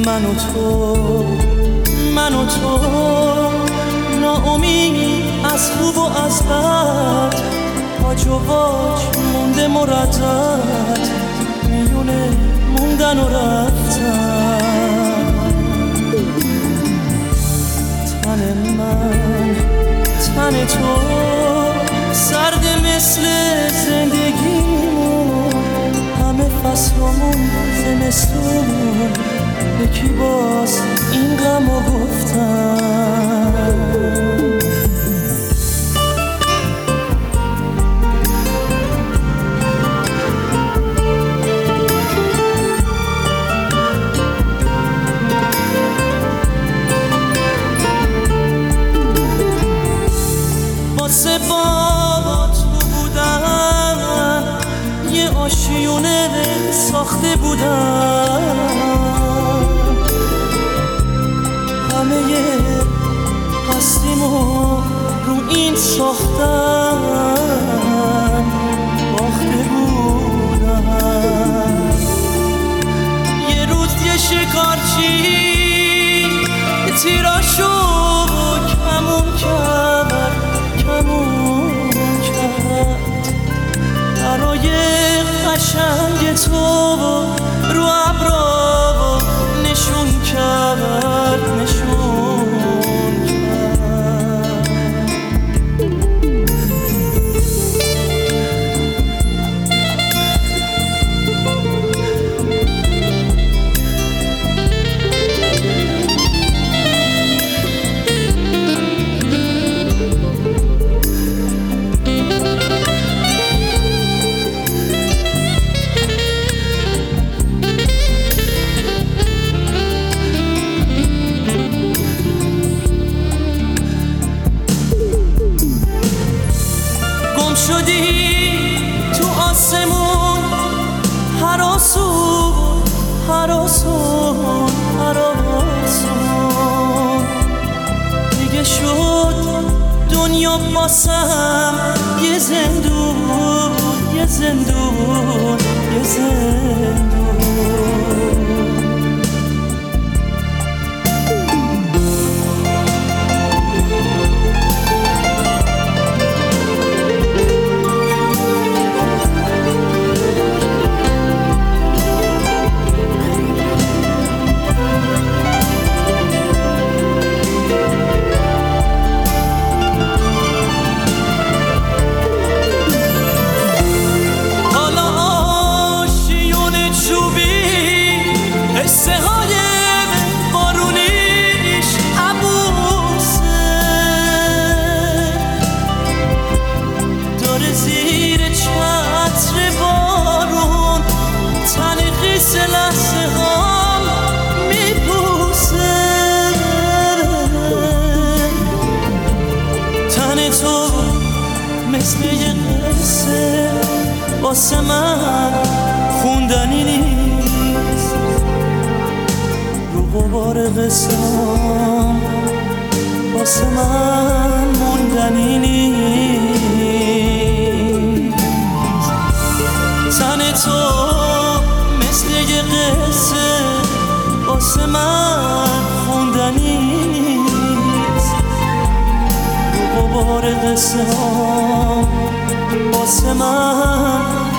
من و تو ناامید از خوب و از بد، پاج و واج مونده مردد، میونه موندن و رفتن. تن من تن تو سرد مثل زندگیمون، همه فصلمون زمستون، یکی باز این غمو گفتن. واسه بابا تو بودن یه آشیونه ساخته بودن، همه هستیمو رو این ساختن باخته بودن. یه روز یه شکارچی تیراشو کمون کرد برای قشنگ تو رو ابرا نشون کرد. شدی تو آسمون، هراسون دیگه شد دنیا باسم یه زندون. مثل یه قصه واسه من خوندنی نیست، رو غبار قصه واسه من موندنی نیست. تن تو مثل یه قصه واسه من خوندنی نیست، رو غبار قصه واسه من